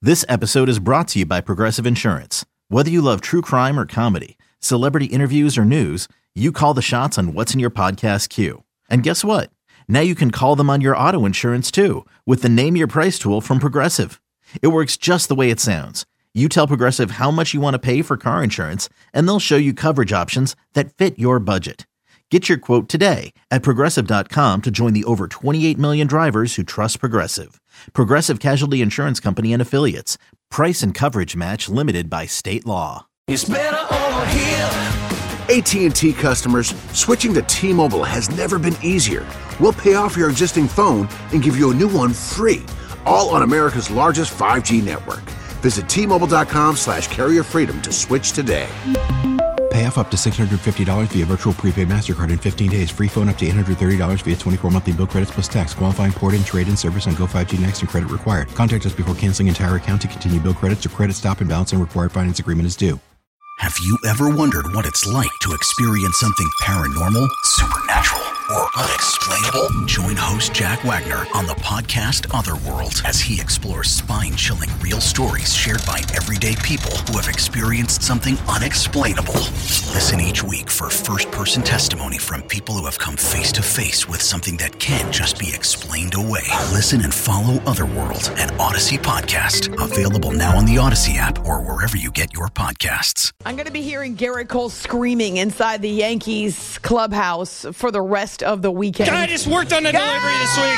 This episode is brought to you by Progressive Insurance. Whether you love true crime or comedy, celebrity interviews or news, you call the shots on what's in your podcast queue. And guess what? Now you can call them on your auto insurance too with the Name Your Price tool from Progressive. It works just the way it sounds. You tell Progressive how much you want to pay for car insurance, and they'll show you coverage options that fit your budget. Get your quote today at Progressive.com to join the over 28 million drivers who trust Progressive. Progressive Casualty Insurance Company and Affiliates. Price and coverage match limited by state law. It's better over here. AT&T customers, switching to T-Mobile has never been easier. We'll pay off your existing phone and give you a new one free, all on America's largest 5G network. Visit T-Mobile.com/carrier freedom to switch today. Pay off up to $650 via virtual prepaid MasterCard in 15 days. Free phone up to $830 via 24 monthly bill credits plus tax. Qualifying port-in, trade-in service on Go 5G Next and credit required. Contact us before canceling entire account to continue bill credits or credit stop and balance and required finance agreement is due. Have you ever wondered what it's like to experience something paranormal, supernatural, or unexplainable? Join host Jack Wagner on the podcast Otherworld as he explores spine-chilling real stories shared by everyday people who have experienced something unexplainable. Listen each week for first-person testimony from people who have come face-to-face with something that can't just be explained away. Listen and follow Otherworld, an Odyssey podcast. Available now on the Odyssey app or wherever you get your podcasts. I'm going to be hearing Garrett Cole screaming inside the Yankees clubhouse for the rest of the weekend. I just worked on the delivery this week.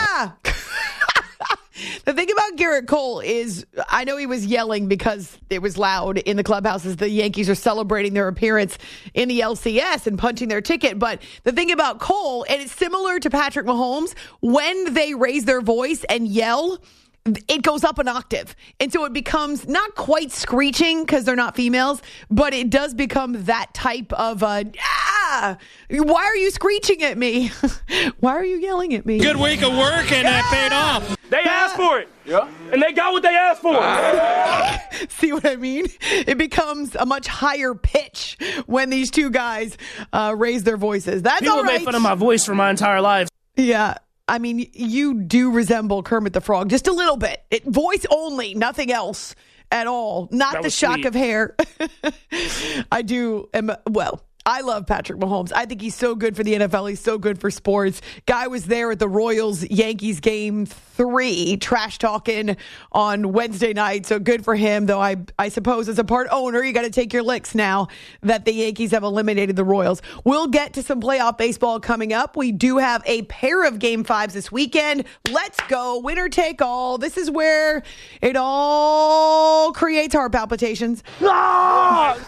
The thing about Garrett Cole is, I know he was yelling because it was loud in the clubhouse as the Yankees are celebrating their appearance in the LCS and punching their ticket. But the thing about Cole, and it's similar to Patrick Mahomes, when they raise their voice and yell, it goes up an octave. And so it becomes not quite screeching because they're not females, but it does become that type of, why are you screeching at me? Why are you yelling at me? Good week of work and that paid off. They asked for it. Yeah. And they got what they asked for. See what I mean? It becomes a much higher pitch when these two guys raise their voices. That's People all right. made fun of my voice for my entire life. Yeah. I mean, you do resemble Kermit the Frog just a little bit. Voice only, nothing else at all. Not the shock of hair. I love Patrick Mahomes. I think he's so good for the NFL. He's so good for sports. Guy was there at the Royals-Yankees game 3, trash talking on Wednesday night. So good for him, though I suppose as a part owner, you got to take your licks now that the Yankees have eliminated the Royals. We'll get to some playoff baseball coming up. We do have a pair of Game 5s this weekend. Let's go. Winner take all. This is where it all creates heart palpitations. Ah!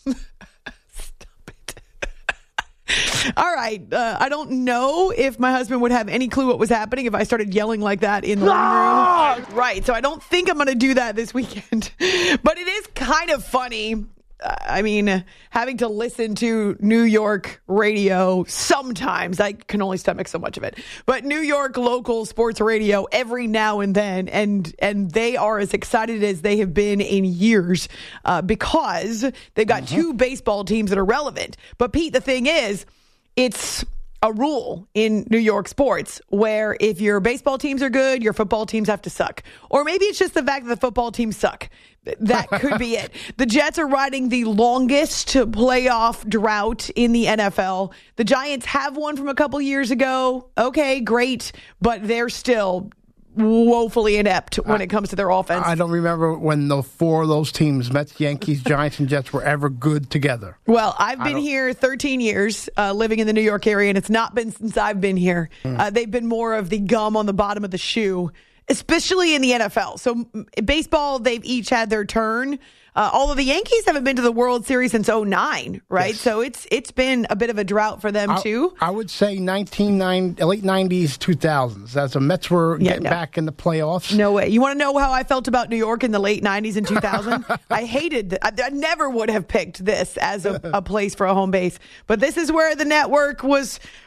All right. I don't know if my husband would have any clue what was happening if I started yelling like that in the living room. Right. So I don't think I'm going to do that this weekend. But it is kind of funny. I mean, having to listen to New York radio sometimes, I can only stomach so much of it, but New York local sports radio every now and then, and they are as excited as they have been in years because they've got two baseball teams that are relevant. But Pete, the thing is, it's a rule in New York sports where if your baseball teams are good, your football teams have to suck. Or maybe it's just the fact that the football teams suck. That could be it. The Jets are riding the longest playoff drought in the NFL. The Giants have one from a couple years ago. Okay, great. But they're still woefully inept when it comes to their offense. I don't remember when the 4 of those teams, Mets, Yankees, Giants, and Jets, were ever good together. Well, I've been here 13 years living in the New York area, and it's not been since I've been here. They've been more of the gum on the bottom of the shoe, especially in the NFL. So baseball, they've each had their turn. Although the Yankees haven't been to the World Series since 2009, right? Yes. So it's been a bit of a drought for them, too. I would say late 90s, 2000s. As the Mets were getting back in the playoffs. No way. You want to know how I felt about New York in the late 90s and 2000? I hated I never would have picked this as a place for a home base. But this is where the network was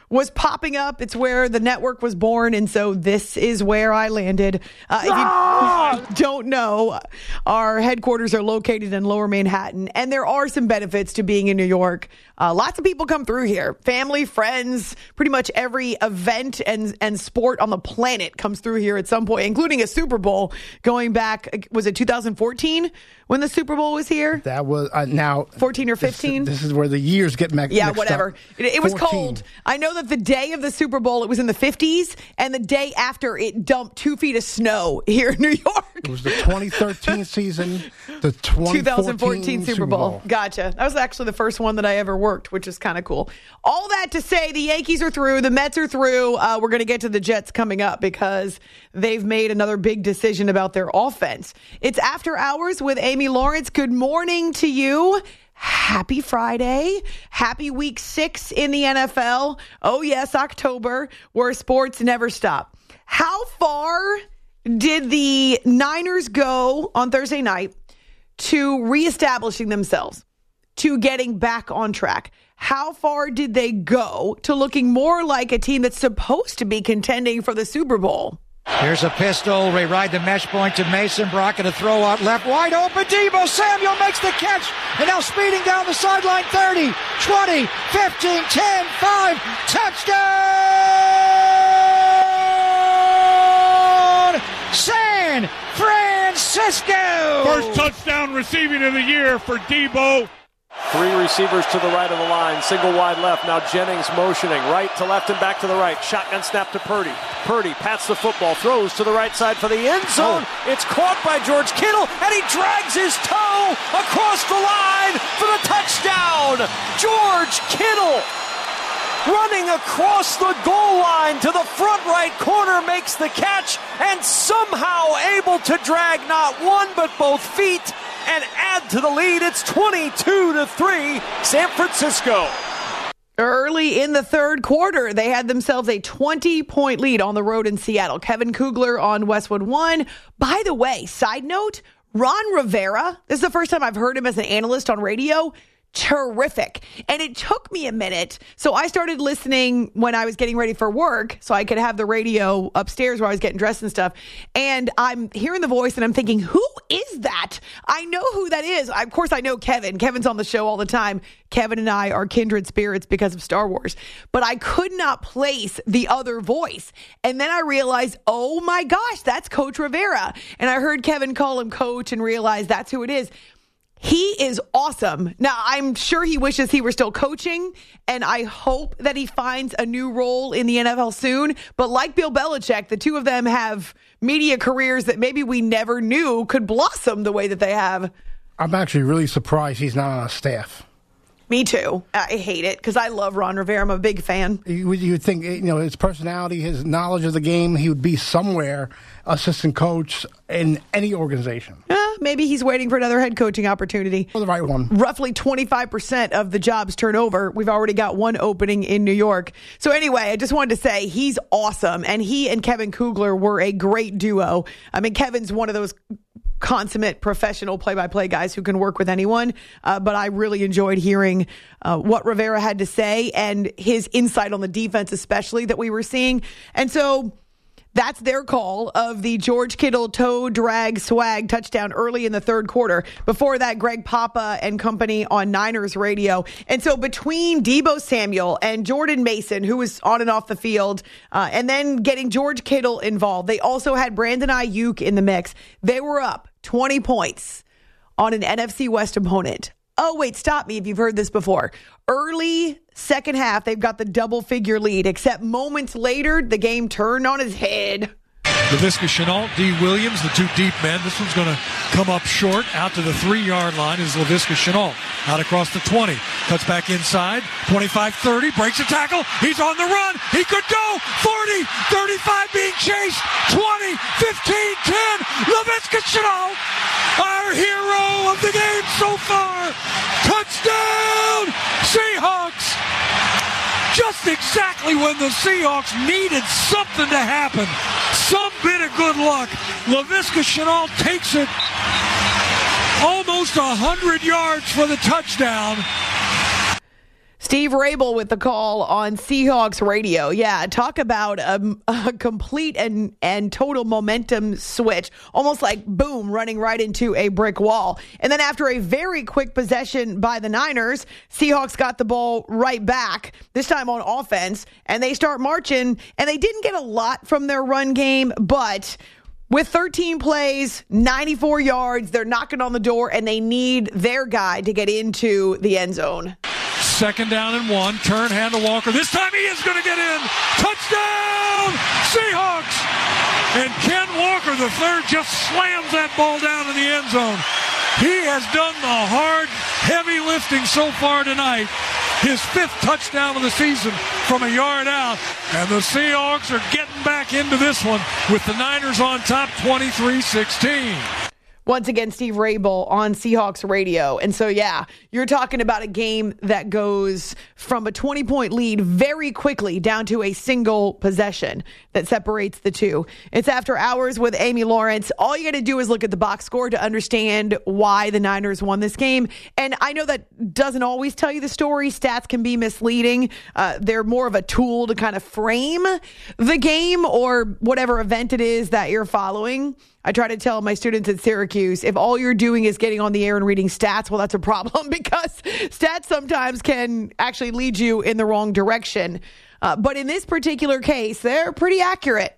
was popping up. It's where the network was born, and so this is where I landed. If you don't know, our headquarters are located in Lower Manhattan, and there are some benefits to being in New York. Lots of people come through here. Family, friends, pretty much every event and sport on the planet comes through here at some point, including a Super Bowl going back, was it 2014 when the Super Bowl was here? That was now 14 or 15. This is where the years get mixed up. Whatever. It was cold. I know that the day of the Super Bowl, it was in the 50s, and the day after, it dumped 2 feet of snow here in New York. It was the 2013 season, the 2014 Super Bowl. Gotcha. That was actually the first one that I ever worked, which is kind of cool. All that to say, the Yankees are through, the Mets are through. We're going to get to the Jets coming up because they've made another big decision about their offense. It's After Hours with Amy Lawrence. Good morning to you. Happy Friday. Happy week 6 in the NFL. Oh, yes, October, where sports never stop. How far did the Niners go on Thursday night to reestablishing themselves, to getting back on track? How far did they go to looking more like a team that's supposed to be contending for the Super Bowl? Here's a pistol. They ride the mesh point to Mason. Brock and a throw out left. Wide open. Deebo Samuel makes the catch. And now speeding down the sideline. 30, 20, 15, 10, 5. Touchdown! San Francisco! First touchdown receiving of the year for Deebo. 3 receivers to the right of the line. Single wide left. Now Jennings motioning. Right to left and back to the right. Shotgun snap to Purdy. Purdy pats the football. Throws to the right side for the end zone. It's caught by George Kittle. And he drags his toe across the line for the touchdown. George Kittle running across the goal line to the front right corner, makes the catch, and somehow able to drag not one but both feet and add to the lead. It's 22-3, San Francisco. Early in the third quarter, they had themselves a 20-point lead on the road in Seattle. Kevin Kugler on Westwood 1. By the way, side note, Ron Rivera, this is the first time I've heard him as an analyst on radio. Terrific. And it took me a minute. So I started listening when I was getting ready for work so I could have the radio upstairs where I was getting dressed and stuff. And I'm hearing the voice and I'm thinking, who is that? I know who that is. Of course, I know Kevin. Kevin's on the show all the time. Kevin and I are kindred spirits because of Star Wars. But I could not place the other voice. And then I realized, oh my gosh, that's Coach Rivera. And I heard Kevin call him Coach and realized that's who it is. He is awesome. Now, I'm sure he wishes he were still coaching, and I hope that he finds a new role in the NFL soon. But like Bill Belichick, the two of them have media careers that maybe we never knew could blossom the way that they have. I'm actually really surprised he's not on a staff. Me too. I hate it because I love Ron Rivera. I'm a big fan. You would think, his personality, his knowledge of the game, he would be somewhere assistant coach in any organization. Maybe he's waiting for another head coaching opportunity. For the right one. Roughly 25% of the jobs turn over. We've already got one opening in New York. So anyway, I just wanted to say he's awesome. And he and Kevin Kugler were a great duo. I mean, Kevin's one of those consummate professional play-by-play guys who can work with anyone. But I really enjoyed hearing what Rivera had to say and his insight on the defense, especially that we were seeing. And so that's their call of the George Kittle toe drag swag touchdown early in the third quarter. Before that, Greg Papa and company on Niners radio. And so between Deebo Samuel and Jordan Mason, who was on and off the field, and then getting George Kittle involved, they also had Brandon Ayuk in the mix. They were up 20 points on an NFC West opponent. Oh, wait, stop me if you've heard this before. Early second half, they've got the double-figure lead, except moments later, the game turned on its head. Laviska Shenault, D. Williams, the two deep men. This one's going to come up short. Out to the 3-yard line is Laviska Shenault. Out across the 20. Cuts back inside. 25-30. Breaks a tackle. He's on the run. He could go. 40, 35 being chased. 20, 15, 10. Laviska Shenault, our hero of the game so far. Touchdown, Seahawks. Just exactly when the Seahawks needed something to happen. Some bit of good luck. Laviska Shenault takes it almost 100 yards for the touchdown. Steve Rabel with the call on Seahawks radio. Yeah, talk about a complete and total momentum switch. Almost like, boom, running right into a brick wall. And then after a very quick possession by the Niners, Seahawks got the ball right back, this time on offense, and they start marching. And they didn't get a lot from their run game, but with 13 plays, 94 yards, they're knocking on the door, and they need their guy to get into the end zone. 2nd down and 1. Turn, hand to Walker. This time he is going to get in. Touchdown, Seahawks! And Ken Walker, the third, just slams that ball down in the end zone. He has done the hard, heavy lifting so far tonight. His 5th touchdown of the season from a yard out. And the Seahawks are getting back into this one with the Niners on top 23-16. Once again, Steve Rabel on Seahawks radio. And so, yeah, you're talking about a game that goes from a 20-point lead very quickly down to a single possession that separates the two. It's After Hours with Amy Lawrence. All you got to do is look at the box score to understand why the Niners won this game. And I know that doesn't always tell you the story. Stats can be misleading. They're more of a tool to kind of frame the game or whatever event it is that you're following. I try to tell my students at Syracuse, if all you're doing is getting on the air and reading stats, well, that's a problem because stats sometimes can actually lead you in the wrong direction. But in this particular case, they're pretty accurate.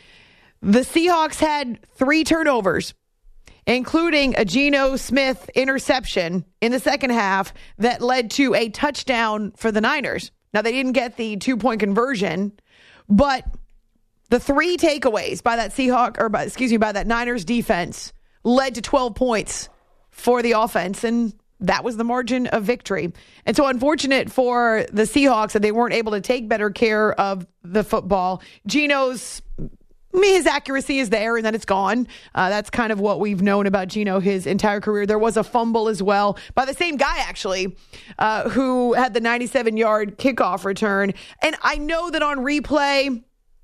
The Seahawks had 3 turnovers, including a Geno Smith interception in the second half that led to a touchdown for the Niners. Now, they didn't get the 2-point conversion, but the 3 takeaways by that Niners defense led to 12 points for the offense, and that was the margin of victory. And so unfortunate for the Seahawks that they weren't able to take better care of the football. Geno's, his accuracy is there, and then it's gone. That's kind of what we've known about Geno his entire career. There was a fumble as well by the same guy, actually, who had the 97-yard kickoff return. And I know that on replay,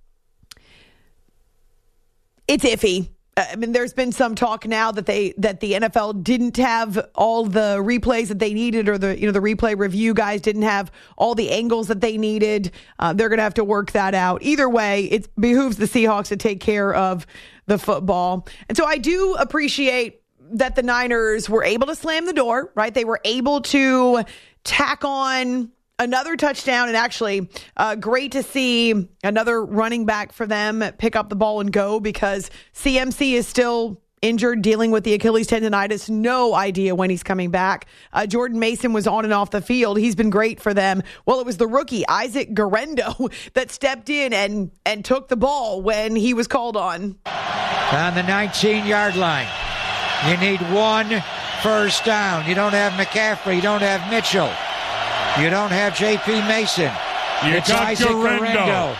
it's iffy. I mean, there's been some talk now that the NFL didn't have all the replays that they needed, or the replay review guys didn't have all the angles that they needed. They're going to have to work that out. Either way, it behooves the Seahawks to take care of the football. And so I do appreciate that the Niners were able to slam the door, right? They were able to tack on another touchdown, and actually great to see another running back for them pick up the ball and go, because CMC is still injured, dealing with the Achilles tendonitis. No idea when he's coming back. Jordan Mason was on and off the field. He's been great for them. Well, it was the rookie, Isaac Guerendo, that stepped in and took the ball when he was called on. On the 19-yard line. You need 1 first down. You don't have McCaffrey. You don't have Mitchell. You don't have J.P. Mason. It's Isaac Guerendo.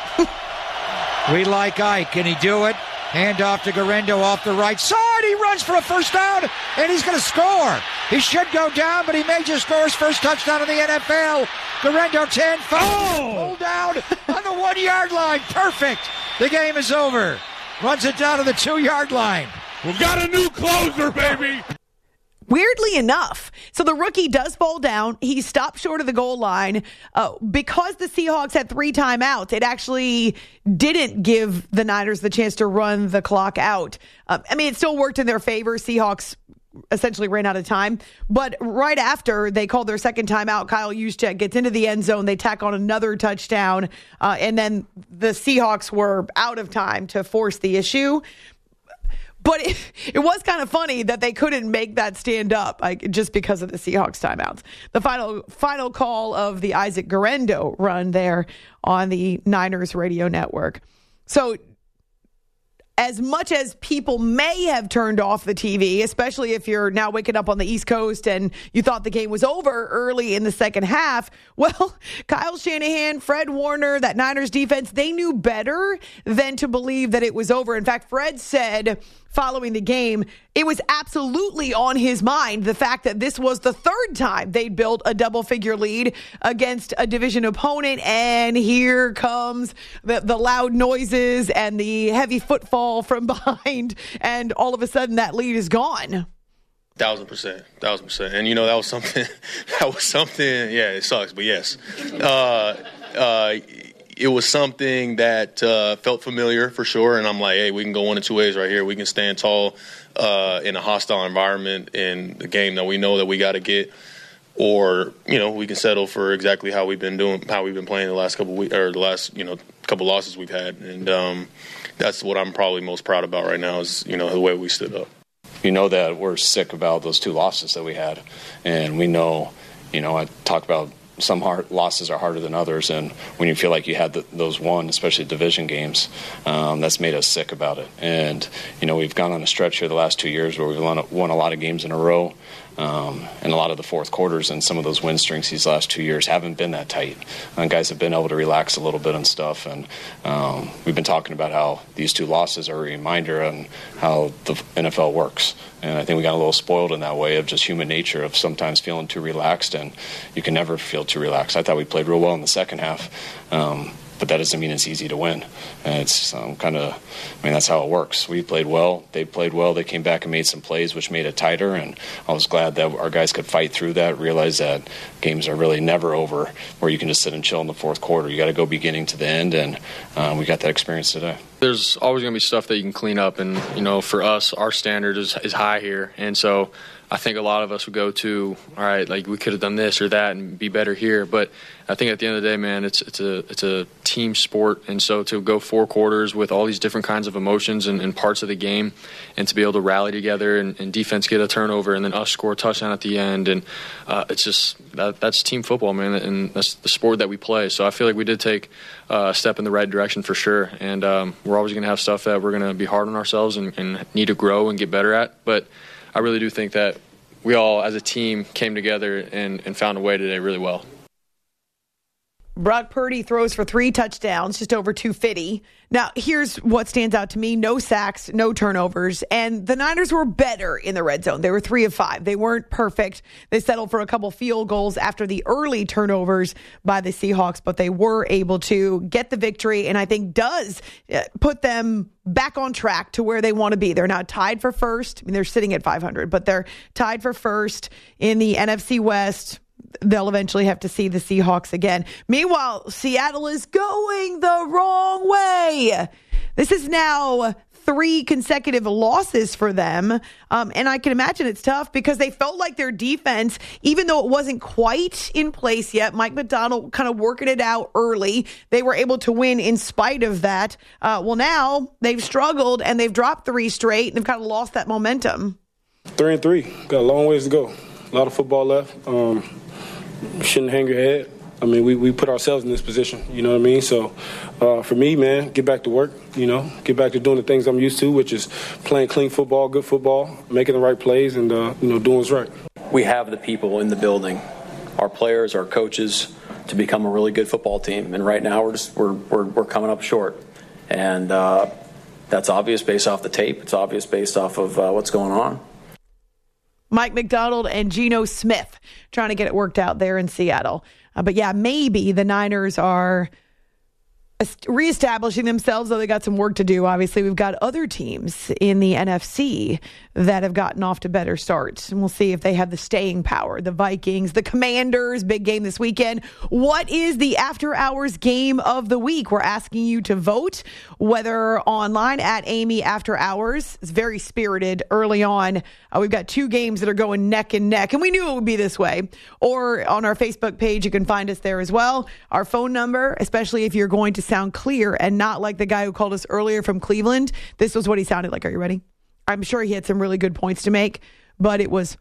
We like Ike. Can he do it? Hand off to Guerendo off the right side. He runs for a first down, and he's going to score. He should go down, but he may just score his first touchdown in the NFL. Guerendo 10, 5, pulled down on the 1-yard line. Perfect. The game is over. Runs it down to the 2-yard line. We've got a new closer, baby. Weirdly enough, so the rookie does fall down. He stopped short of the goal line. Because the Seahawks had 3 timeouts, it actually didn't give the Niners the chance to run the clock out. It still worked in their favor. Seahawks essentially ran out of time. But right after they called their second timeout, Kyle Juszczyk gets into the end zone. They tack on another touchdown. And then the Seahawks were out of time to force the issue. But it was kind of funny that they couldn't make that stand up, just because of the Seahawks timeouts. The final call of the Isaac Guerendo run there on the Niners radio network. So as much as people may have turned off the TV, especially if you're now waking up on the East Coast and you thought the game was over early in the second half, well, Kyle Shanahan, Fred Warner, that Niners defense, they knew better than to believe that it was over. In fact, Fred said following the game, it was absolutely on his mind, the fact that this was the 3rd time they'd built a double-figure lead against a division opponent, and here comes the loud noises and the heavy footfall from behind, and all of a sudden that lead is gone. 1,000%. And, that was something, yeah, it sucks, but yes. It was something that felt familiar for sure, and I'm like, hey, we can go one of two ways right here. We can stand tall in a hostile environment in the game that we know that we got to get, or we can settle for exactly how we've been playing the last couple weeks, or the last couple losses we've had, and that's what I'm probably most proud about right now is the way we stood up. You know that we're sick about those 2 losses that we had, and we know, I talk about some losses are harder than others, and when you feel like you had those won, especially division games, that's made us sick about it. And we've gone on a stretch here the last 2 years where we've won a lot of games in a row, and a lot of the fourth quarters and some of those win streaks these last 2 years haven't been that tight. Guys have been able to relax a little bit and stuff, and we've been talking about how these 2 losses are a reminder on how the NFL works. And I think we got a little spoiled in that way of just human nature of sometimes feeling too relaxed, and you can never feel too relaxed. I thought we played real well in the second half, but that doesn't mean it's easy to win. And it's that's how it works. We played well. They played well. They came back and made some plays, which made it tighter, and I was glad that our guys could fight through that, realize that games are really never over where you can just sit and chill in the fourth quarter. You got to go beginning to the end, and we got that experience today. There's always going to be stuff that you can clean up, and for us, our standard is high here, and so I think a lot of us would go to, all right, like we could have done this or that and be better here. But I think at the end of the day, man, it's a team sport, and so to go 4 quarters with all these different kinds of emotions and parts of the game, and to be able to rally together and defense get a turnover and then us score a touchdown at the end, and it's just that's team football, man, and that's the sport that we play. So I feel like we did take a step in the right direction for sure, and we're always going to have stuff that we're going to be hard on ourselves and need to grow and get better at, but I really do think that we all, as a team, came together and found a way today really well. Brock Purdy throws for 3 touchdowns, just over 250. Now, here's what stands out to me. No sacks, no turnovers, and the Niners were better in the red zone. They were 3 of 5. They weren't perfect. They settled for a couple field goals after the early turnovers by the Seahawks, but they were able to get the victory, and I think does put them back on track to where they want to be. They're now tied for first. I mean, they're sitting at 500, but they're tied for first in the NFC West. They'll eventually have to see the Seahawks again. Meanwhile, Seattle is going the wrong way. This is now 3 consecutive losses for them. And I can imagine it's tough because they felt like their defense, even though it wasn't quite in place yet, Mike Macdonald kind of working it out early, they were able to win in spite of that. Well, now they've struggled and they've dropped 3 straight and they've kind of lost that momentum. 3-3. Got a long ways to go. A lot of football left. Shouldn't hang your head. I mean, we put ourselves in this position, you know what I mean? So, for me, man, get back to work, get back to doing the things I'm used to, which is playing clean football, good football, making the right plays, and, doing what's right. We have the people in the building, our players, our coaches, to become a really good football team. And right now we're coming up short. And that's obvious based off the tape. It's obvious based off of what's going on. Mike Macdonald and Geno Smith trying to get it worked out there in Seattle. But yeah, maybe the Niners are reestablishing themselves, though they got some work to do. Obviously, we've got other teams in the NFC that have gotten off to better starts. And we'll see if they have the staying power. The Vikings, the Commanders, big game this weekend. What is the after-hours game of the week? We're asking you to vote, whether online at Amy After Hours. It's very spirited early on. We've got 2 games that are going neck and neck, and we knew it would be this way. Or on our Facebook page, you can find us there as well. Our phone number, especially if you're going to sound clear and not like the guy who called us earlier from Cleveland. This was what he sounded like. Are you ready? I'm sure he had some really good points to make, but it was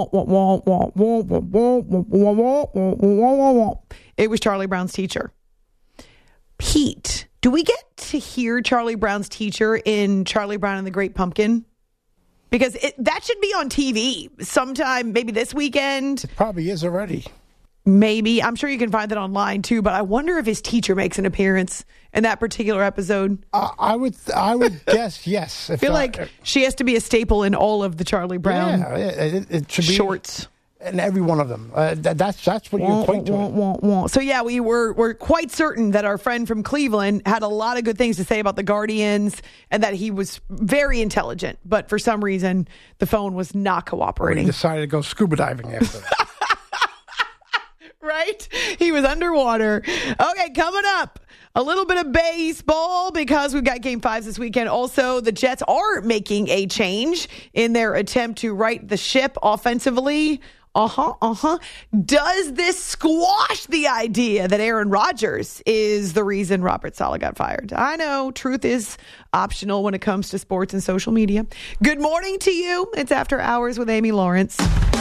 it was Charlie Brown's teacher. Pete, do we get to hear Charlie Brown's teacher in Charlie Brown and the Great Pumpkin? Because that should be on TV sometime, maybe this weekend. It probably is already. Maybe. I'm sure you can find that online too, but I wonder if his teacher makes an appearance in that particular episode. I would guess yes. I feel like she has to be a staple in all of the Charlie Brown it should be, shorts. in every one of them. That's what you equate to. So yeah, we're quite certain that our friend from Cleveland had a lot of good things to say about the Guardians and that he was very intelligent, but for some reason the phone was not cooperating. He decided to go scuba diving after that. Right? He was underwater. Okay, coming up, a little bit of baseball because we've got Game 5s this weekend. Also, the Jets are making a change in their attempt to right the ship offensively. Does this squash the idea that Aaron Rodgers is the reason Robert Saleh got fired? I know truth is optional when it comes to sports and social media. Good morning to you. It's After Hours with Amy Lawrence.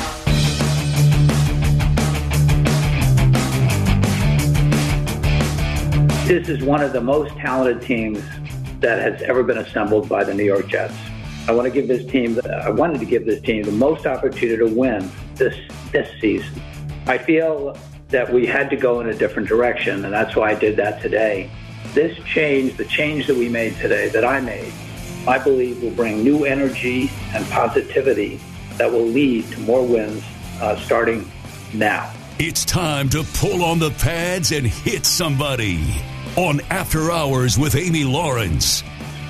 This is one of the most talented teams that has ever been assembled by the New York Jets. I wanted to give this team the most opportunity to win this season. I feel that we had to go in a different direction, and that's why I did that today. This change, the change that we made today, that I made, I believe will bring new energy and positivity that will lead to more wins starting now. It's time to pull on the pads and hit somebody on After Hours with Amy Lawrence.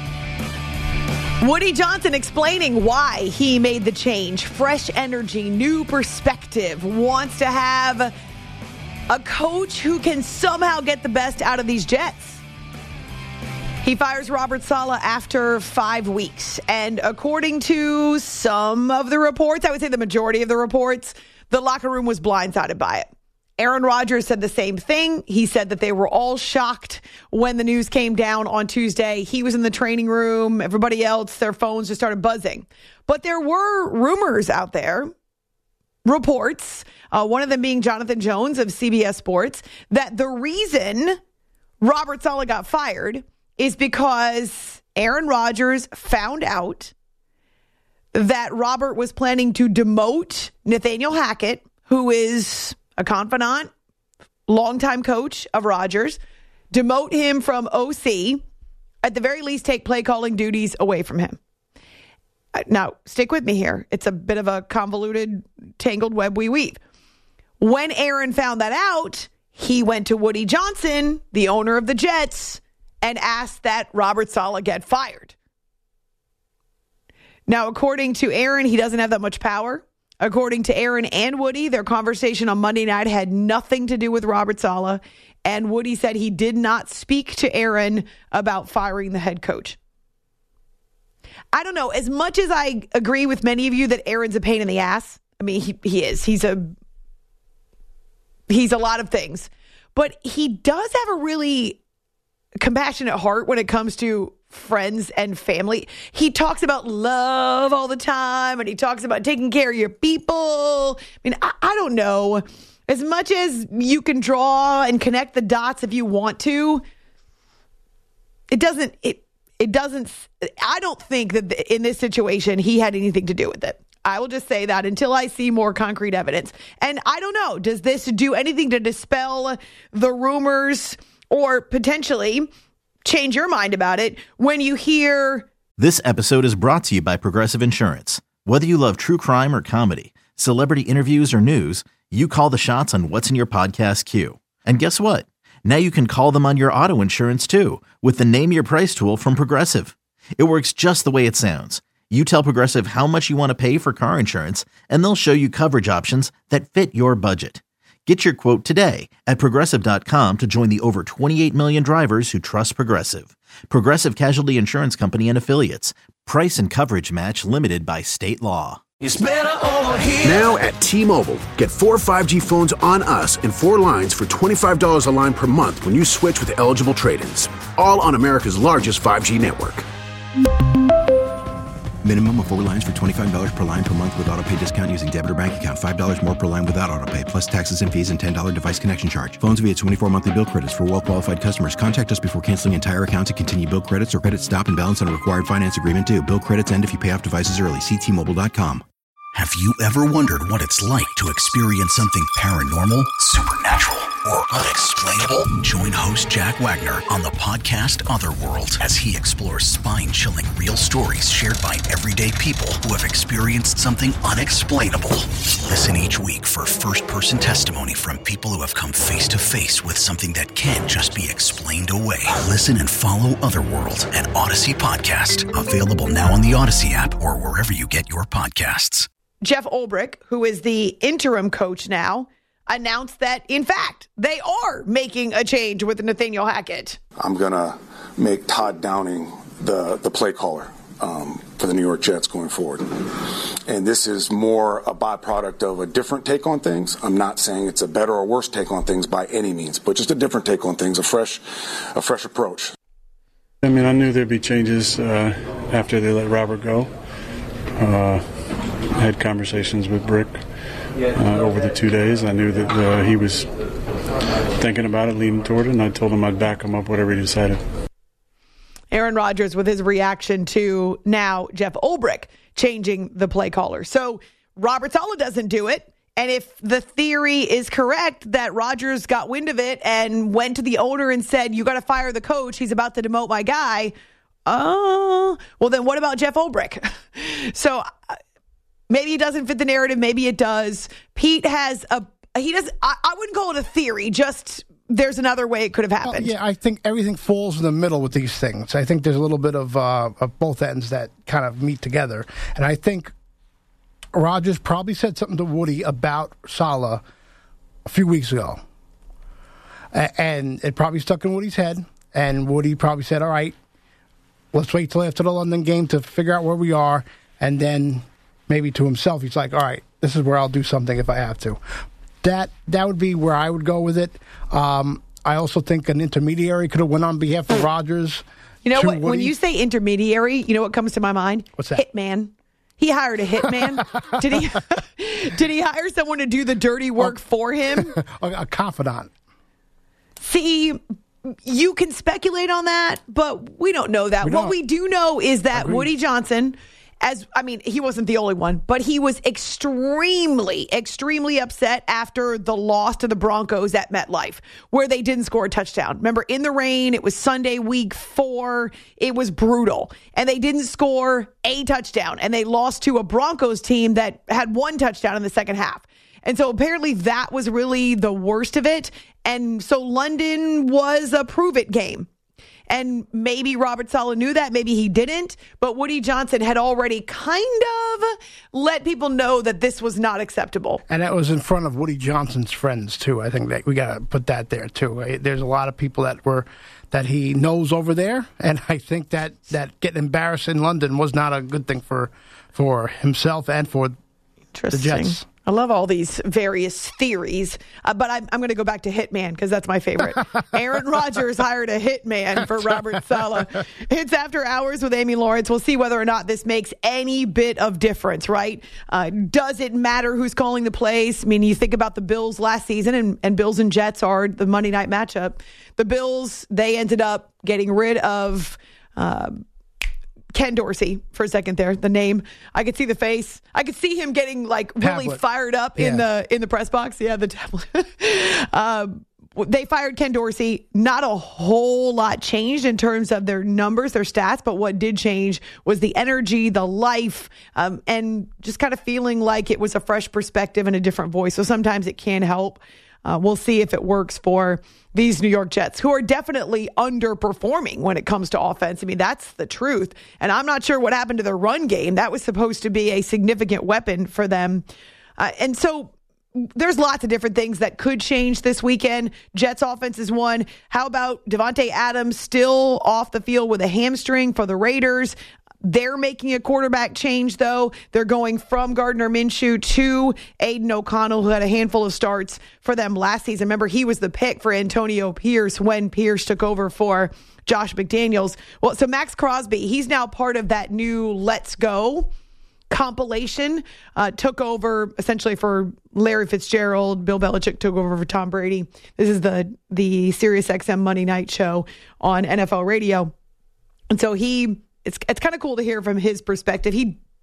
Woody Johnson explaining why he made the change. Fresh energy, new perspective, wants to have a coach who can somehow get the best out of these Jets. He fires Robert Saleh after 5 weeks. And according to some of the reports, I would say the majority of the reports, the locker room was blindsided by it. Aaron Rodgers said the same thing. He said that they were all shocked when the news came down on Tuesday. He was in the training room. Everybody else, their phones just started buzzing. But there were rumors out there, reports, one of them being Jonathan Jones of CBS Sports, that the reason Robert Saleh got fired is because Aaron Rodgers found out that Robert was planning to demote Nathaniel Hackett, who is a confidant, longtime coach of Rodgers, demote him from OC, at the very least take play calling duties away from him. Now, stick with me here. It's a bit of a convoluted, tangled web we weave. When Aaron found that out, he went to Woody Johnson, the owner of the Jets, and asked that Robert Saleh get fired. Now, according to Aaron, he doesn't have that much power. According to Aaron and Woody, their conversation on Monday night had nothing to do with Robert Saleh. And Woody said he did not speak to Aaron about firing the head coach. I don't know. As much as I agree with many of you that Aaron's a pain in the ass, I mean, he is. He's a lot of things. But he does have a really compassionate heart when it comes to friends and family. He talks about love all the time, and he talks about taking care of your people. I mean, I don't know. As much as you can draw and connect the dots if you want to, it doesn't, I don't think that in this situation he had anything to do with it. I will just say that until I see more concrete evidence. And I don't know, does this do anything to dispel the rumors or potentially change your mind about it when you hear... This episode is brought to you by Progressive Insurance. Whether you love true crime or comedy, celebrity interviews or news, you call the shots on what's in your podcast queue. And guess what? Now you can call them on your auto insurance too with the Name Your Price tool from Progressive. It works just the way it sounds. You tell Progressive how much you want to pay for car insurance, and they'll show you coverage options that fit your budget. Get your quote today at Progressive.com to join the over 28 million drivers who trust Progressive. Progressive Casualty Insurance Company and Affiliates. Price and coverage match limited by state law. It's better over here. Now at T-Mobile, get 4 5G phones on us and 4 lines for $25 a line per month when you switch with eligible trade-ins. All on America's largest 5G network. Minimum of 4 lines for $25 per line per month with autopay discount using debit or bank account. $5 more per line without autopay, plus taxes and fees and $10 device connection charge. Phones via 24 monthly bill credits for well-qualified customers. Contact us before canceling entire account to continue bill credits or credit stop and balance on a required finance agreement due. Bill credits end if you pay off devices early. See T-Mobile.com. Have you ever wondered what it's like to experience something paranormal, supernatural, or unexplainable? Join host Jack Wagner on the podcast Otherworld as he explores spine-chilling real stories shared by everyday people who have experienced something unexplainable. Listen each week for first-person testimony from people who have come face-to-face with something that can't just be explained away. Listen and follow Otherworld, an Odyssey podcast. Available now on the Odyssey app or wherever you get your podcasts. Jeff Ulbrich, who is the interim coach now, announced that, in fact, they are making a change with Nathaniel Hackett. I'm going to make Todd Downing the play caller for the New York Jets going forward. And this is more a byproduct of a different take on things. I'm not saying it's a better or worse take on things by any means, but just a different take on things, a fresh approach. I mean, I knew there'd be changes after they let Robert go. I had conversations with Brick over the 2 days. I knew that he was thinking about it, leaning toward it, and I told him I'd back him up whatever he decided. Aaron Rodgers with his reaction to now Jeff Ulbrich changing the play caller. So Robert Saleh doesn't do it. And if the theory is correct that Rodgers got wind of it and went to the owner and said, you got to fire the coach, he's about to demote my guy. Well, then what about Jeff Ulbrich? So maybe it doesn't fit the narrative. Maybe it does. Pete has I wouldn't call it a theory, just there's another way it could have happened. Yeah, I think everything falls in the middle with these things. I think there's a little bit of both ends that kind of meet together. And I think Rodgers probably said something to Woody about Saleh a few weeks ago. And it probably stuck in Woody's head. And Woody probably said, all right, let's wait till after the London game to figure out where we are. And then maybe to himself, he's like, all right, this is where I'll do something if I have to. That would be where I would go with it. I also think an intermediary could have went on behalf of Rodgers. You know what? Woody. When you say intermediary, you know what comes to my mind? What's that? Hitman. He hired a hitman. Did he hire someone to do the dirty work for him? A confidant. See, you can speculate on that, but we don't know that. What we do know is that Woody Johnson, he wasn't the only one, but he was extremely, extremely upset after the loss to the Broncos at MetLife, where they didn't score a touchdown. Remember, in the rain, it was Sunday, week 4. It was brutal. And they didn't score a touchdown. And they lost to a Broncos team that had 1 touchdown in the second half. And so apparently that was really the worst of it. And so London was a prove-it game. And maybe Robert Saleh knew that, maybe he didn't, but Woody Johnson had already kind of let people know that this was not acceptable. And that was in front of Woody Johnson's friends, too. I think that we got to put that there, too. There's a lot of people that he knows over there, and I think that getting embarrassed in London was not a good thing for himself and for the Jets. I love all these various theories, but I'm going to go back to Hitman because that's my favorite. Aaron Rodgers hired a hitman for Robert Saleh. It's After Hours with Amy Lawrence. We'll see whether or not this makes any bit of difference, right? Does it matter who's calling the plays? I mean, you think about the Bills last season, and Bills and Jets are the Monday night matchup. The Bills, they ended up getting rid of Ken Dorsey for a second there. The name, I could see the face. I could see him getting really fired up in the press box. Yeah, the tablet. They fired Ken Dorsey. Not a whole lot changed in terms of their numbers, their stats, but what did change was the energy, the life, and just kind of feeling like it was a fresh perspective and a different voice. So sometimes it can help. We'll see if it works for these New York Jets, who are definitely underperforming when it comes to offense. I mean, that's the truth. And I'm not sure what happened to their run game. That was supposed to be a significant weapon for them. And so there's lots of different things that could change this weekend. Jets offense is one. How about Devontae Adams still off the field with a hamstring for the Raiders? They're making a quarterback change, though. They're going from Gardner Minshew to Aiden O'Connell, who had a handful of starts for them last season. Remember, he was the pick for Antonio Pierce when Pierce took over for Josh McDaniels. Well, so Max Crosby, he's now part of that new Let's Go compilation, took over essentially for Larry Fitzgerald. Bill Belichick took over for Tom Brady. This is the SiriusXM Monday night show on NFL radio. And so it's kind of cool to hear from his perspective. He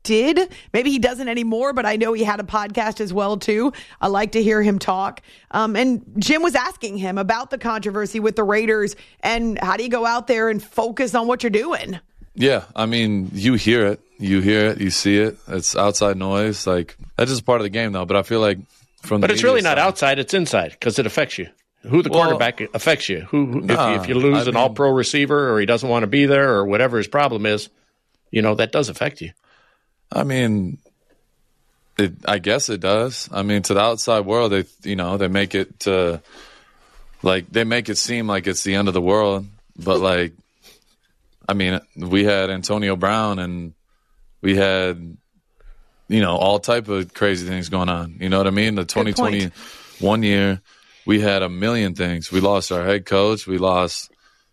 did. Maybe he doesn't anymore, but I know he had a podcast as well, too. I like to hear him talk. And Jim was asking him about the controversy with the Raiders and how do you go out there and focus on what you're doing? Yeah, I mean, you hear it, you see it. It's outside noise. Like, that's just part of the game, though. But I feel like But it's really not outside, it's inside because it affects you. Who the quarterback affects you. If you lose an all-pro receiver or he doesn't want to be there or whatever his problem is, that does affect you. I mean, I guess it does. I mean, to the outside world, they make it they make it seem like it's the end of the world. But like, I mean, we had Antonio Brown and we had, all type of crazy things going on. You know what I mean? The 2021 year, we had a million things. We lost our head coach. We lost,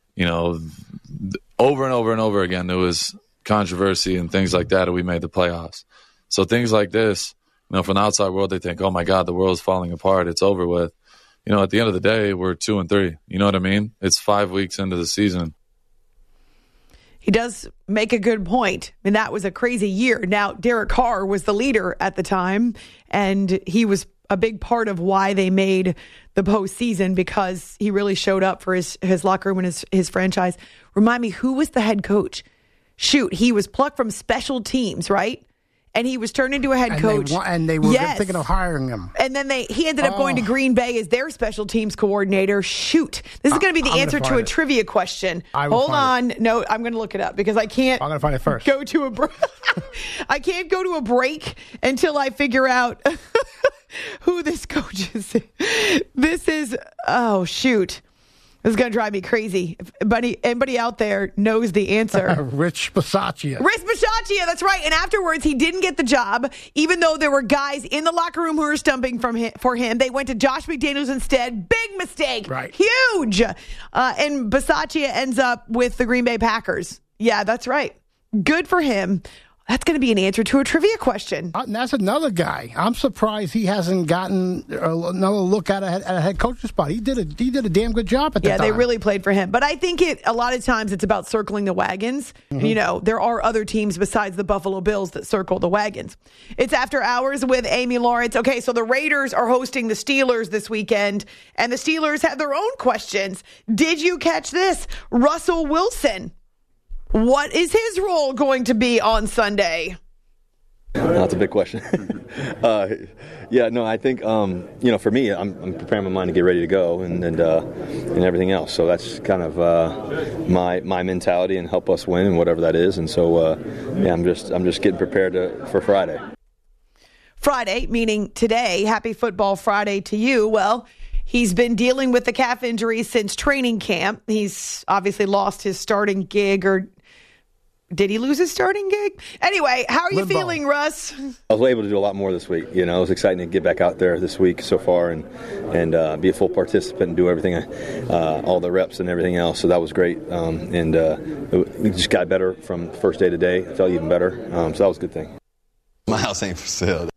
over and over and over again, there was controversy and things like that, and we made the playoffs. So things like this, from the outside world, they think, oh, my God, the world's falling apart. It's over with. At the end of the day, we're 2-3. You know what I mean? It's 5 weeks into the season. He does make a good point. I mean, that was a crazy year. Now, Derek Carr was the leader at the time, and he was a big part of why they made the postseason because he really showed up for his locker room and his franchise. Remind me, who was the head coach? Shoot, he was plucked from special teams, right? And he was turned into a head coach. And they were thinking of hiring him. And then he ended up going to Green Bay as their special teams coordinator. Shoot. This is going to be the answer to a trivia question. Hold on. No, I'm going to look it up because I can't. I'm going to find it first. Go to a break. I can't go to a break until I figure out who this coach is. This is, oh, shoot. This is going to drive me crazy. If anybody out there knows the answer. Rich Bisaccia. Rich Bisaccia, that's right. And afterwards, he didn't get the job, even though there were guys in the locker room who were stumping for him. They went to Josh McDaniels instead. Big mistake. Right. Huge. And Bisaccia ends up with the Green Bay Packers. Yeah, that's right. Good for him. That's going to be an answer to a trivia question. And that's another guy. I'm surprised he hasn't gotten another look at a head coaching spot. He did a damn good job at that time. Yeah, they really played for him. But I think a lot of times it's about circling the wagons. Mm-hmm. There are other teams besides the Buffalo Bills that circle the wagons. It's After Hours with Amy Lawrence. Okay, so the Raiders are hosting the Steelers this weekend, and the Steelers have their own questions. Did you catch this? Russell Wilson. What is his role going to be on Sunday? That's a big question. I think, for me, I'm preparing my mind to get ready to go and everything else. So that's kind of my mentality and help us win and whatever that is. And so, I'm just getting prepared for Friday. Friday, meaning today. Happy Football Friday to you. Well, he's been dealing with the calf injury since training camp. He's obviously lost his starting gig, or did he lose his starting gig? Anyway, how are you feeling, Russ? I was able to do a lot more this week. It was exciting to get back out there this week so far and be a full participant and do everything, all the reps and everything else. So that was great. It just got better from first day to day. I felt even better. So that was a good thing. My house ain't for sale.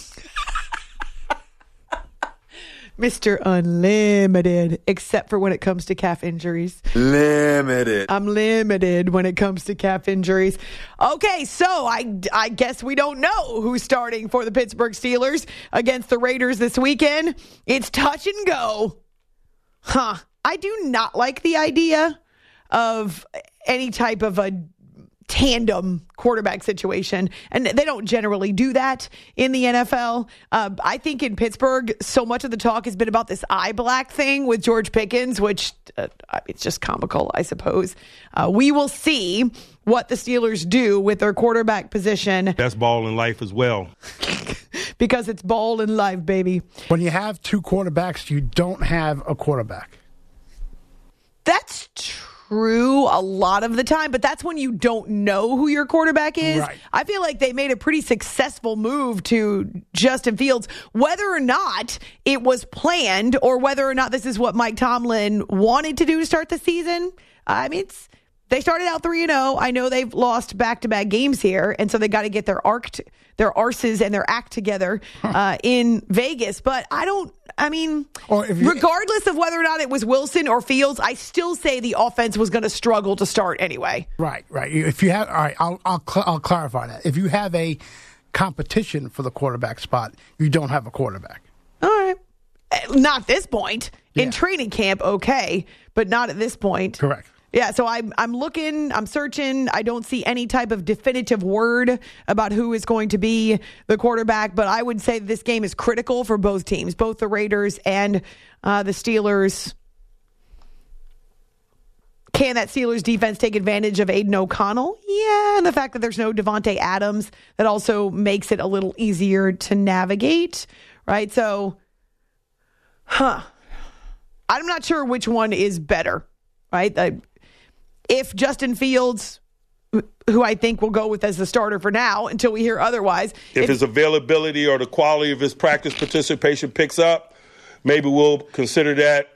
Mr. Unlimited, except for when it comes to calf injuries. Limited. I'm limited when it comes to calf injuries. Okay, so I guess we don't know who's starting for the Pittsburgh Steelers against the Raiders this weekend. It's touch and go. I do not like the idea of any type of a tandem quarterback situation, and they don't generally do that in the NFL. I think in Pittsburgh, so much of the talk has been about this eye black thing with George Pickens, which it's just comical, I suppose. We will see what the Steelers do with their quarterback position. That's ball in life as well. Because it's ball in life, baby. When you have two quarterbacks, you don't have a quarterback. That's true a lot of the time, but that's when you don't know who your quarterback is. Right. I feel like they made a pretty successful move to Justin Fields, whether or not it was planned or whether or not this is what Mike Tomlin wanted to do to start the season. I mean, they started out 3-0. I know they've lost back-to-back games here, and so they got to get their their arses and their act together in Vegas. But regardless of whether or not it was Wilson or Fields, I still say the offense was going to struggle to start anyway. Right. If you have, all right, I'll clarify that. If you have a competition for the quarterback spot, you don't have a quarterback. All right. Not at this point. In training camp, okay, but not at this point. Correct. Yeah, so I'm looking, I'm searching. I don't see any type of definitive word about who is going to be the quarterback, but I would say this game is critical for both teams, both the Raiders and the Steelers. Can that Steelers defense take advantage of Aiden O'Connell? Yeah, and the fact that there's no Devontae Adams, that also makes it a little easier to navigate, right? So, I'm not sure which one is better, right? If Justin Fields, who I think we'll go with as the starter for now until we hear otherwise. If his availability or the quality of his practice participation picks up, maybe we'll consider that.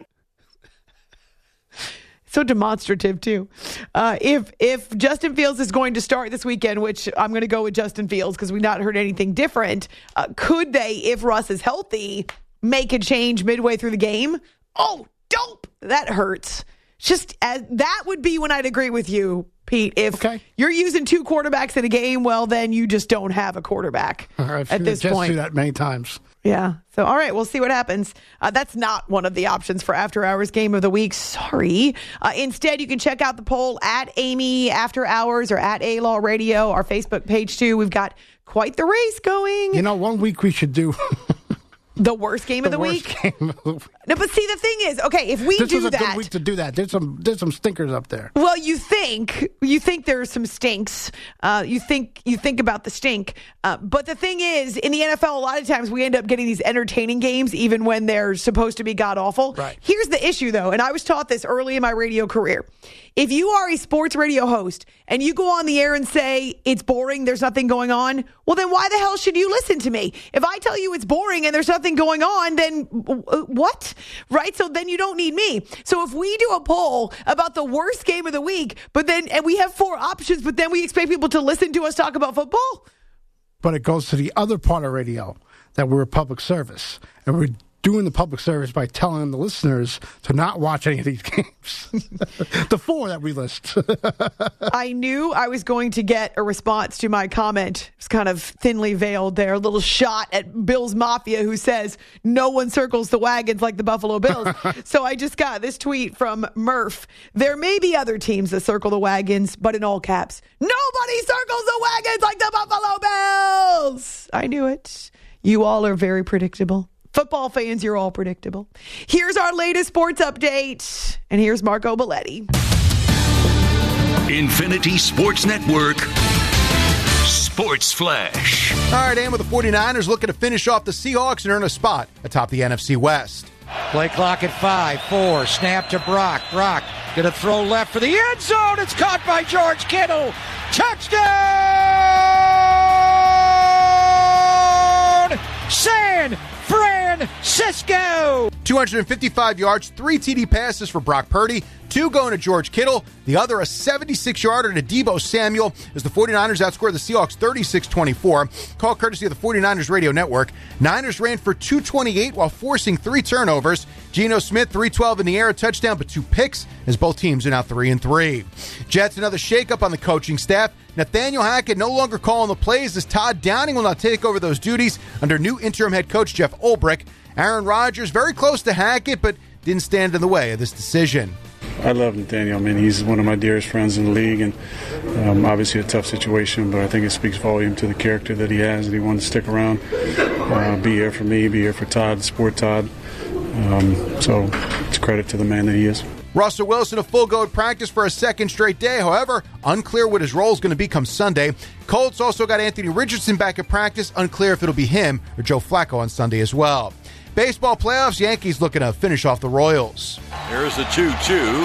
So demonstrative, too. If Justin Fields is going to start this weekend, which I'm going to go with Justin Fields because we've not heard anything different, could they, if Russ is healthy, make a change midway through the game? Oh, dope. That hurts. That would be when I'd agree with you, Pete. If you're using two quarterbacks in a game, well, then you just don't have a quarterback at this point. I've seen that many times. Yeah. So, all right, we'll see what happens. That's not one of the options for After Hours Game of the Week. Sorry. Instead, you can check out the poll at Amy After Hours or at A-Law Radio, our Facebook page, too. We've got quite the race going. You know, one week we should do... The worst game of the week? No, but see, the thing is, okay, if we do that... This is a good week to do that. There's some stinkers up there. Well, you think there's some stinks. You think about the stink. But the thing is, in the NFL, a lot of times we end up getting these entertaining games, even when they're supposed to be god-awful. Right. Here's the issue, though, and I was taught this early in my radio career. If you are a sports radio host and you go on the air and say it's boring, there's nothing going on, well, then why the hell should you listen to me? If I tell you it's boring and there's nothing going on, then what? Right? So then you don't need me. So if we do a poll about the worst game of the week, and we have 4 options, but then we expect people to listen to us talk about football? But it goes to the other part of radio, that we're a public service. And we're doing the public service by telling the listeners to not watch any of these games. The 4 that we list. I knew I was going to get a response to my comment. It's kind of thinly veiled there. A little shot at Bills Mafia, who says, no one circles the wagons like the Buffalo Bills. So I just got this tweet from Murph. There may be other teams that circle the wagons, but in all caps, nobody circles the wagons like the Buffalo Bills. I knew it. You all are very predictable. Football fans, you're all predictable. Here's our latest sports update, and here's Marco Belletti. Infinity Sports Network Sports Flash. All right, and with the 49ers looking to finish off the Seahawks and earn a spot atop the NFC West. Play clock at 5, 4, snap to Brock. Brock going to throw left for the end zone. It's caught by George Kittle. Touchdown! San Francisco! 255 yards, 3 TD passes for Brock Purdy, 2 going to George Kittle, the other a 76-yarder to Deebo Samuel as the 49ers outscored the Seahawks 36-24. Call courtesy of the 49ers Radio Network. Niners ran for 228 while forcing 3 turnovers. Geno Smith, 312 in the air, a touchdown, but 2 picks as both teams are now 3-3. Jets, another shakeup on the coaching staff. Nathaniel Hackett no longer calling the plays as Todd Downing will now take over those duties under new interim head coach Jeff Ulbrich. Aaron Rodgers very close to Hackett, but didn't stand in the way of this decision. I love Nathaniel. I mean, he's one of my dearest friends in the league, and obviously a tough situation, but I think it speaks volume to the character that he has, that he wanted to stick around, be here for me, be here for Todd, support Todd. So it's a credit to the man that he is. Russell Wilson a full go at practice for a second straight day. However, unclear what his role is going to be come Sunday. Colts also got Anthony Richardson back at practice. Unclear if it'll be him or Joe Flacco on Sunday as well. Baseball playoffs, Yankees looking to finish off the Royals. Here's the 2-2.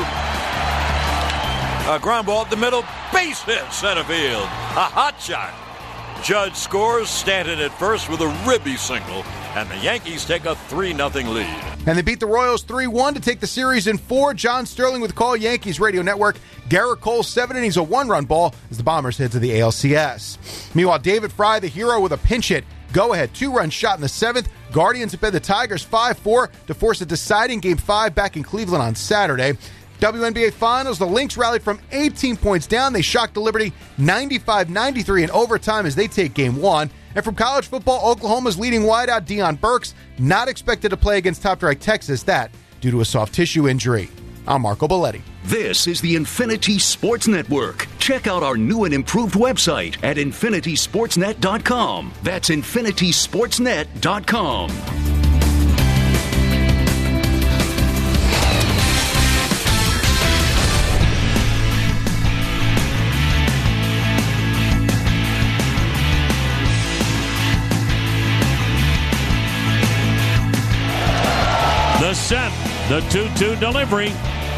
A ground ball at the middle. Base hit center field. A hot shot. Judge scores. Stanton at first with a ribby single. and the Yankees take a 3-0 lead. And they beat the Royals 3-1 to take the series in 4. John Sterling with the call, Yankees Radio Network. Garrett Cole, 7 innings, a 1-run ball as the Bombers head to the ALCS. Meanwhile, David Fry, the hero, with a pinch hit. Go-ahead 2-run shot in the 7th. Guardians have been the Tigers 5-4 to force a deciding Game 5 back in Cleveland on Saturday. WNBA Finals, the Lynx rallied from 18 points down. They shocked the Liberty 95-93 in overtime as they take Game 1. And from college football, Oklahoma's leading wideout Deion Burks not expected to play against top-ranked Texas, that due to a soft tissue injury. I'm Marco Belletti. This is the Infinity Sports Network. Check out our new and improved website at infinitysportsnet.com. That's infinitysportsnet.com. The set, the 2-2 delivery.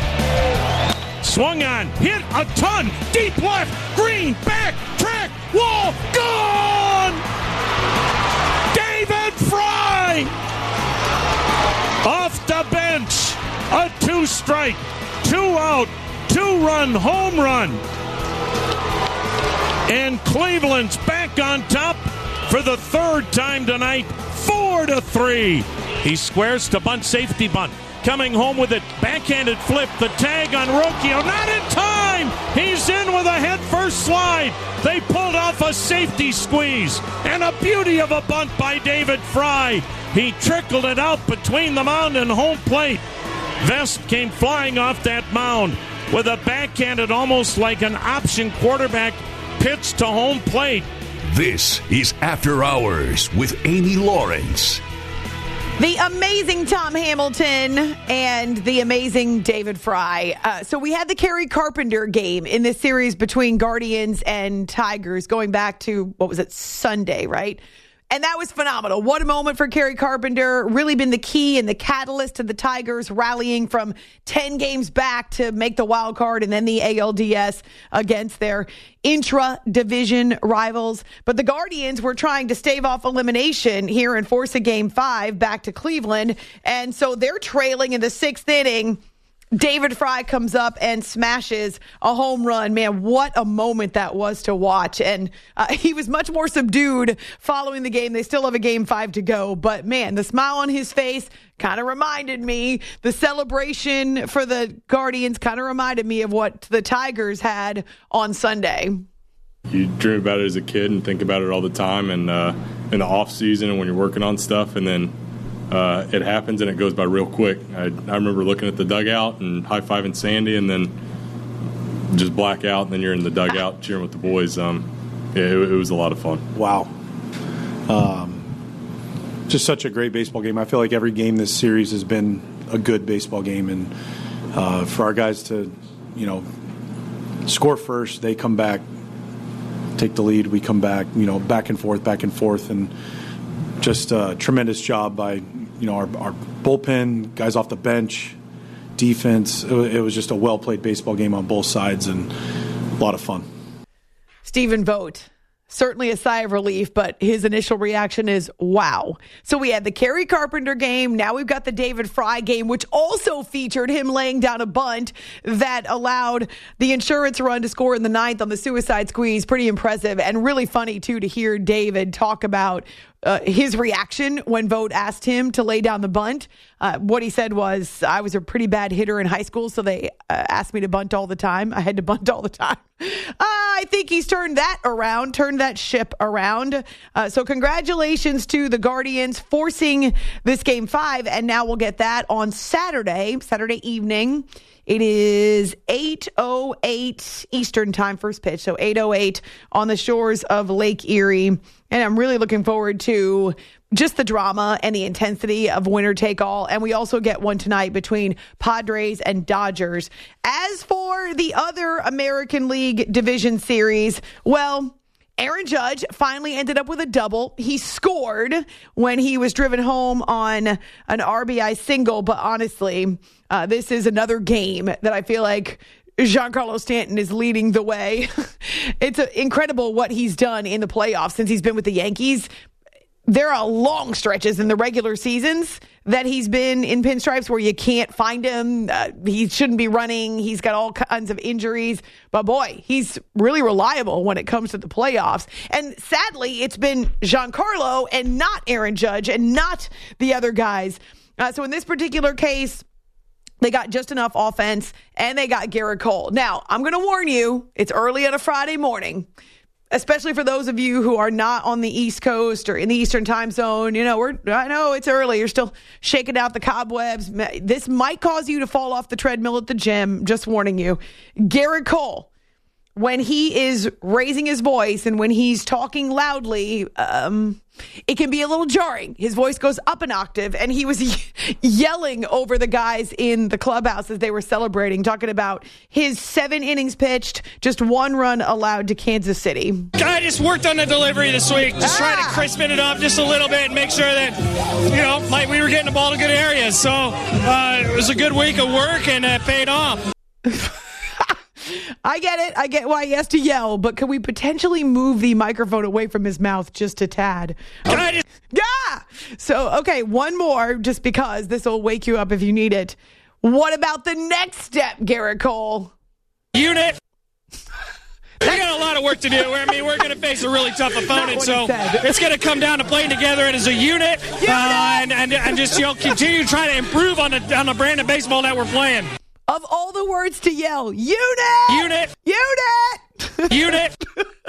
Swung on, hit a ton, deep left, Green, back, track, wall, gone! David Fry! Off the bench, a 2-strike, 2-out, 2-run home run. And Cleveland's back on top for the third time tonight, 4-3. He squares to bunt, safety bunt. Coming home with it, backhanded flip, the tag on Rocchio, not in time! He's in with a head-first slide. They pulled off a safety squeeze, and a beauty of a bunt by David Fry. He trickled it out between the mound and home plate. Vest came flying off that mound with a backhanded, almost like an option quarterback pitch to home plate. This is After Hours with Amy Lawrence. The amazing Tom Hamilton and the amazing David Fry. So we had the Kerry Carpenter game in this series between Guardians and Tigers going back to, Sunday, right? And that was phenomenal. What a moment for Kerry Carpenter. Really been the key and the catalyst to the Tigers rallying from 10 games back to make the wild card and then the ALDS against their intra-division rivals. But the Guardians were trying to stave off elimination here and force a Game 5 back to Cleveland. And so they're trailing in the 6th inning. David Fry comes up and smashes a home run. Man, what a moment that was to watch. And he was much more subdued following the game. They still have a Game 5 to go. But, man, the smile on his face kind of reminded me. The celebration for the Guardians kind of reminded me of what the Tigers had on Sunday. You dream about it as a kid and think about it all the time. And in the off season and when you're working on stuff, and then it happens and it goes by real quick. I remember looking at the dugout and high-fiving Sandy and then just black out, and then you're in the dugout cheering with the boys. It was a lot of fun. Wow. Just such a great baseball game. I feel like every game this series has been a good baseball game, and for our guys to, score first, they come back, take the lead, we come back, back and forth, and just a tremendous job by our bullpen, guys off the bench, defense. It was just a well-played baseball game on both sides and a lot of fun. Stephen Vogt, certainly a sigh of relief, but his initial reaction is, wow. So we had the Kerry Carpenter game. Now we've got the David Fry game, which also featured him laying down a bunt that allowed the insurance run to score in the 9th on the suicide squeeze. Pretty impressive and really funny, too, to hear David talk about his reaction when Vogt asked him to lay down the bunt. What he said was, I was a pretty bad hitter in high school, so they asked me to bunt all the time. I had to bunt all the time. I think he's turned that ship around. So congratulations to the Guardians forcing this Game 5, and now we'll get that on Saturday evening. It is 8:08 Eastern time, first pitch, so 8:08 on the shores of Lake Erie. And I'm really looking forward to just the drama and the intensity of winner take all. And we also get one tonight between Padres and Dodgers. As for the other American League Division Series, well, Aaron Judge finally ended up with a double. He scored when he was driven home on an RBI single, but honestly, this is another game that I feel like Giancarlo Stanton is leading the way. It's incredible what he's done in the playoffs since he's been with the Yankees. there are long stretches in the regular seasons that he's been in pinstripes where you can't find him. He shouldn't be running. He's got all kinds of injuries. But boy, he's really reliable when it comes to the playoffs. And sadly, it's been Giancarlo and not Aaron Judge and not the other guys. So in this particular case, they got just enough offense and they got Garrett Cole. Now, I'm going to warn you, it's early on a Friday morning. Especially for those of you who are not on the East Coast or in the Eastern time zone. You know, I know it's early. You're still shaking out the cobwebs. This might cause you to fall off the treadmill at the gym. Just warning you. Garrett Cole, when he is raising his voice and when he's talking loudly, it can be a little jarring. His voice goes up an octave, and he was yelling over the guys in the clubhouse as they were celebrating, talking about his 7 innings pitched, just 1 run allowed to Kansas City. I just worked on the delivery this week, just trying to crispen it up just a little bit and make sure that, like we were getting the ball to good areas. So it was a good week of work, and it paid off. I get it. I get why he has to yell, but can we potentially move the microphone away from his mouth just a tad? Okay. Yeah. So, okay, one more, just because this will wake you up if you need it. What about the next step, Garrett Cole? Unit. We got a lot of work to do. I mean, we're going to face a really tough opponent, so it's going to come down to playing together as a unit, and just continue to try to improve on the brand of baseball that we're playing. Of all the words to yell, unit! Unit! Unit! Unit!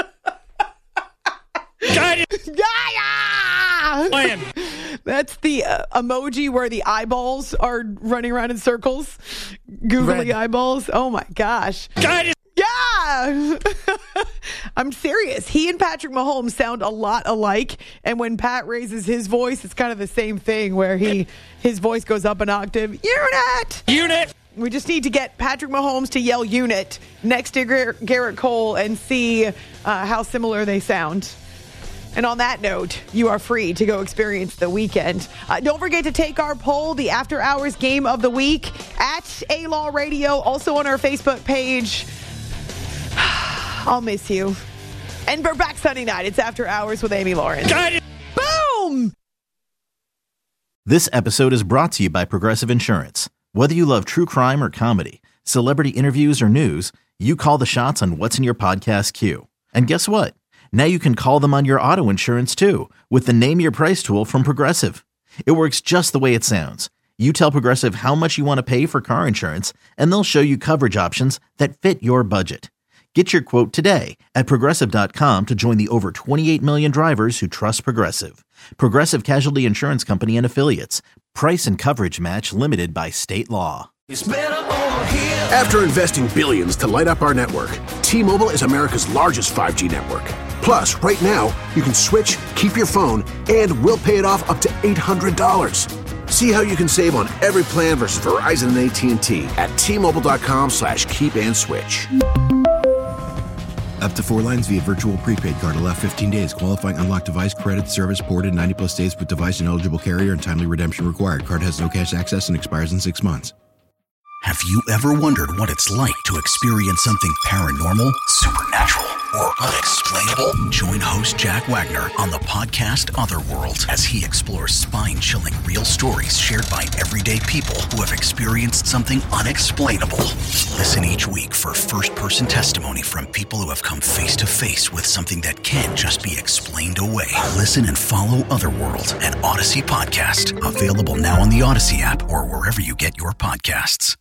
Gaia! That's the emoji where the eyeballs are running around in circles. Googly eyeballs. Oh my gosh. Yeah! I'm serious. He and Patrick Mahomes sound a lot alike. And when Pat raises his voice, it's kind of the same thing where his voice goes up an octave. Unit! Unit! We just need to get Patrick Mahomes to yell unit next to Garrett Cole and see how similar they sound. And on that note, you are free to go experience the weekend. Don't forget to take our poll, the After Hours Game of the Week, at A-Law Radio, also on our Facebook page. I'll miss you. And we're back Sunday night. It's After Hours with Amy Lawrence. Boom! This episode is brought to you by Progressive Insurance. Whether you love true crime or comedy, celebrity interviews or news, you call the shots on what's in your podcast queue. And guess what? Now you can call them on your auto insurance too with the Name Your Price tool from Progressive. It works just the way it sounds. You tell Progressive how much you want to pay for car insurance, and they'll show you coverage options that fit your budget. Get your quote today at Progressive.com to join the over 28 million drivers who trust Progressive. Progressive Casualty Insurance Company and Affiliates. Price and coverage match limited by state law. After investing billions to light up our network, T-Mobile is America's largest 5G network. Plus, right now, you can switch, keep your phone, and we'll pay it off up to $800. See how you can save on every plan versus Verizon and AT&T at T-Mobile.com/keep-and-switch. Up to 4 lines via virtual prepaid card. Allow 15 days. Qualifying unlocked device credit service ported 90+ days with device and eligible carrier and timely redemption required. Card has no cash access and expires in 6 months. Have you ever wondered what it's like to experience something paranormal, supernatural, or unexplainable? Join host Jack Wagner on the podcast Otherworld as he explores spine-chilling real stories shared by everyday people who have experienced something unexplainable. Listen each week for first-person testimony from people who have come face-to-face with something that can't just be explained away. Listen and follow Otherworld, an Odyssey podcast, available now on the Odyssey app or wherever you get your podcasts.